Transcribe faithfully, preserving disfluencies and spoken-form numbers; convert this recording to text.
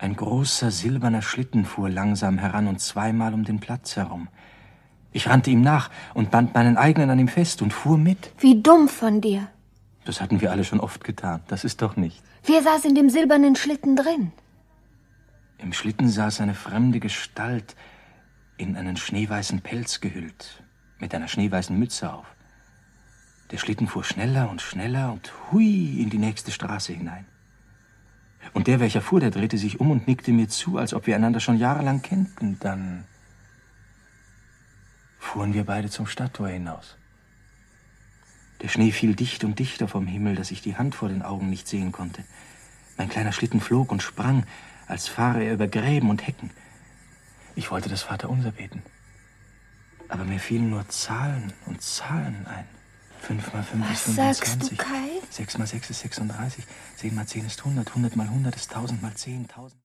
Ein großer silberner Schlitten fuhr langsam heran und zweimal um den Platz herum. Ich rannte ihm nach und band meinen eigenen an ihm fest und fuhr mit. Wie dumm von dir. Das hatten wir alle schon oft getan. Das ist doch nicht. Wer saß in dem silbernen Schlitten drin? Im Schlitten saß eine fremde Gestalt, in einen schneeweißen Pelz gehüllt, mit einer schneeweißen Mütze auf. Der Schlitten fuhr schneller und schneller und hui in die nächste Straße hinein. Und der, welcher fuhr, der drehte sich um und nickte mir zu, als ob wir einander schon jahrelang kennten. Dann fuhren wir beide zum Stadttor hinaus. Der Schnee fiel dicht und dichter vom Himmel, dass ich die Hand vor den Augen nicht sehen konnte. Mein kleiner Schlitten flog und sprang, als fahre er über Gräben und Hecken. Ich wollte das Vaterunser beten. Aber mir fielen nur Zahlen und Zahlen ein. Fünf mal fünf ist fünfundzwanzig. Was sagst du, Kai? Sechs mal sechs ist sechsunddreißig. Zehn mal zehn ist hundert. Hundert mal hundert ist tausend mal zehn. Tausend.